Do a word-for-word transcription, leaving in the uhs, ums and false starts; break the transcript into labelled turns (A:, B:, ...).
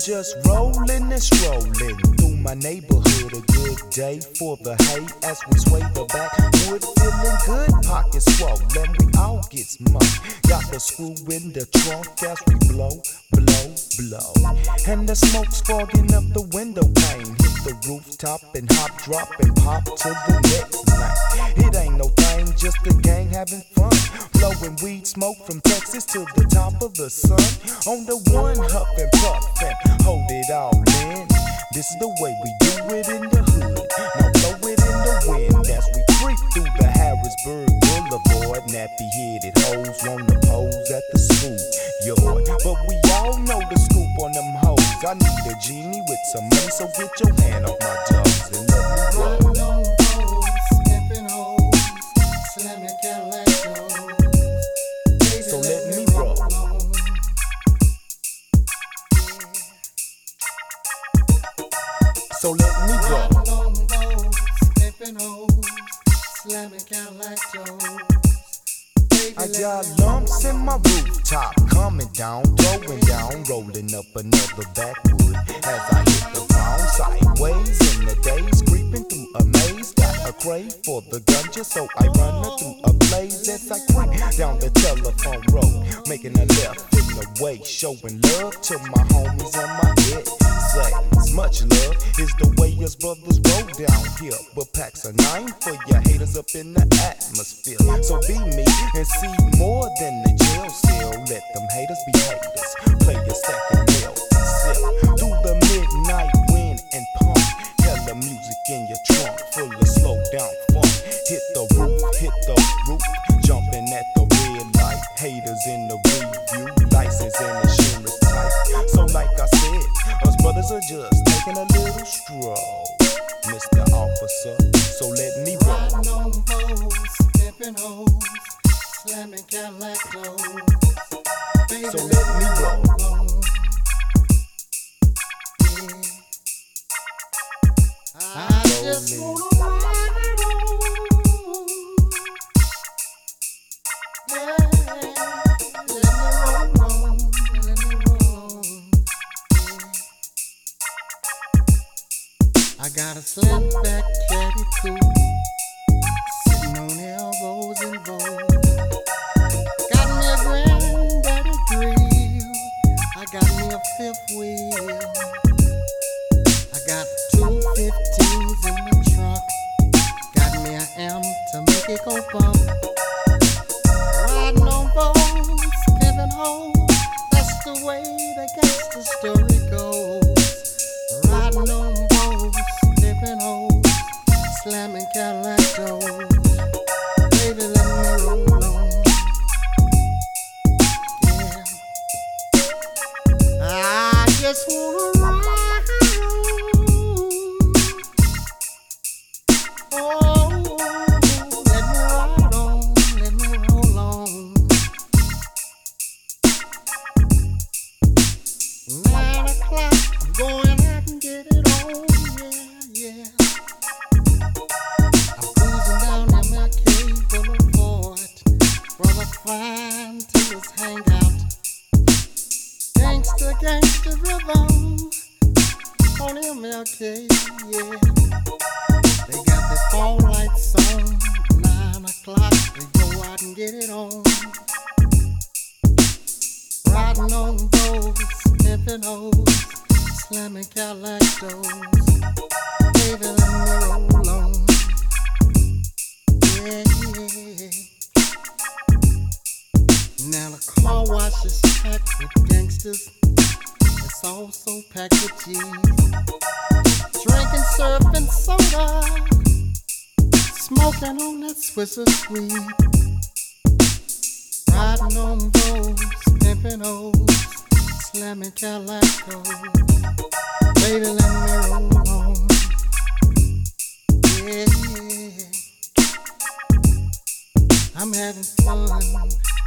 A: just rolling and strolling through my neighborhood. A good day for the hay as we sway the backwood. Feeling good, pockets swollen, we all get smoked. Got the screw in the trunk as we blow, blow, blow. And the smoke's fogging up the window pane. Hit the rooftop and hop, drop and pop to the next night. It ain't no thing, just a gang having fun. Blowing weed smoke from Texas to the top of the sun. On the one huff and puff and hold it all in. This is the way we do it in the hood. Now blow it in the wind as we creep through the Harrisburg Boulevard. Nappy-headed hoes wanna pose at the schoolyard, but we all know the scoop on them hoes. I need a genie with some money, so get your hand off my jaws and let me roll.
B: Riding on hoes, skipping hoes, slamming Cadillac doors.
A: So let me roll. So let me roll.
B: Riding on hoes, skipping hoes, slamming Cadillac doors.
A: I got lumps in my rooftop, coming down, throwing down, rolling up another backwood as I hit the ground sideways in the days, creeping through a maze. Got a crave for the ganja, so I run her through a blaze as I creep down the telephone road, making a left in the way, showing love to my homies and my head. Say, as much love is the way us brothers roll down here, but packs a nine for your haters up in the atmosphere. So be me and see more than the jail cell. Let them haters be haters. Play your second meal, sip through the midnight wind and pump. Hella music in your trunk, full of slow down funk. Hit the roof, hit the roof, jumping at the red light. Haters in the review, license and insurance type. So like I said, us brothers are just taking a little stroll, Mister Officer. So let me roll.
B: Riding on hoes, skipping hoes, slamming Cadillac doors. Baby,
A: So let me roll.
B: I just wanna ride it on. Yeah, let me roll on, let me roll on. Yeah. I got a slim back caddy cool, sitting on elbows and bowls. Got me a granddaddy grill, I got me a fifth wheel. I got two fifteens in the trunk, got me an amp to make it go bump. Riding on boats, skipping hoes, that's the way the gangsta story goes. Riding on boats, skipping hoes, slamming Cadillac doors. Baby, let me roll on. Yeah. I just wanna ride. Oh, let me ride on, let me roll on. Nine o'clock, I'm going out and get it on, yeah, yeah. I'm cruising down M L K Boulevard, brother fine to his hangout. Gangsta, gangsta rhythm on M L K, yeah. They got the phone lights on, nine o'clock, they go out and get it on. Riding on boats, pimping hoes, slamming Cadillac doors. Baby, let me roll on. Yeah. Now the car wash is packed with gangsters. It's also packed with G's. Drinking, surfing soda, smoking on that Swisher Sweet. Riding on boats, pimping hoes, slamming Cadillac doors. Baby, let me roll on. Yeah, I'm having fun.